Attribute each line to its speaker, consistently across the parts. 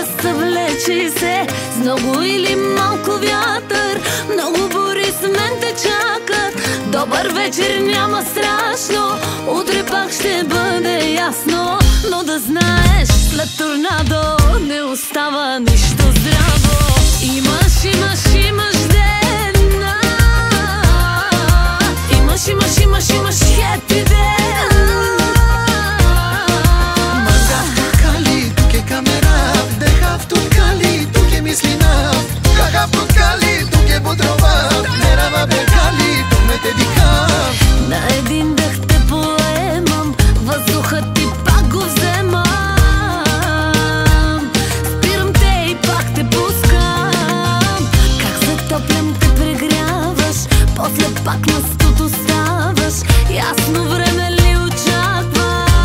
Speaker 1: съвлечи се с много или малко вятър. Много бури с мен те чакат. Добър вечер, няма страшно, утре пак ще бъде ясно. Но да знаеш, след торнадо не остава нищо здраво. Имаш ден, имаш хепи ден.
Speaker 2: Кали, тук е камера, деха в тут кали, тук е мислина. Кака в тут кали, тук е бодрова. Не рава бе кали, тук ме те диха.
Speaker 1: На един дъх те поемам, въздухът ти пак го вземам. Спирам те и пак те пускам. Как затоплям те прегряваш, после пак на студ оставаш. Ясно време ли очакваш?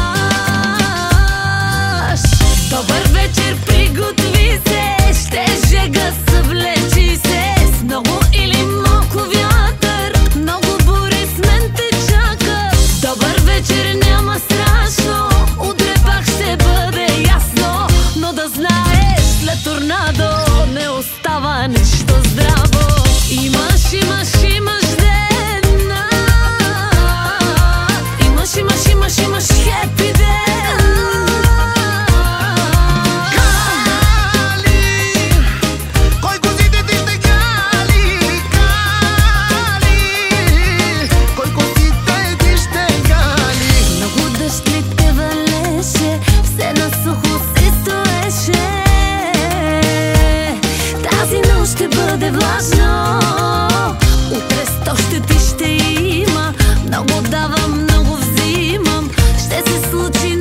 Speaker 1: Добър вечер, приготви се, ще жега съвлечи се с много или малко вятър. Много бури с мен те чака. Добър вечер, няма страшно, утре пак ще бъде ясно. Но да знаеш, след торнадо не остава нищо здраво. Имаш ден, имаш хепи ден.
Speaker 2: Кали, кой козите ти ще гали? Кали, кой козите ти ще гали?
Speaker 1: Много дъжд ли те валеше, все на сухо се стоеше. Тази нощ ще бъде влажно, утре сто щети ще има. Много давам, много взимам, ще се случи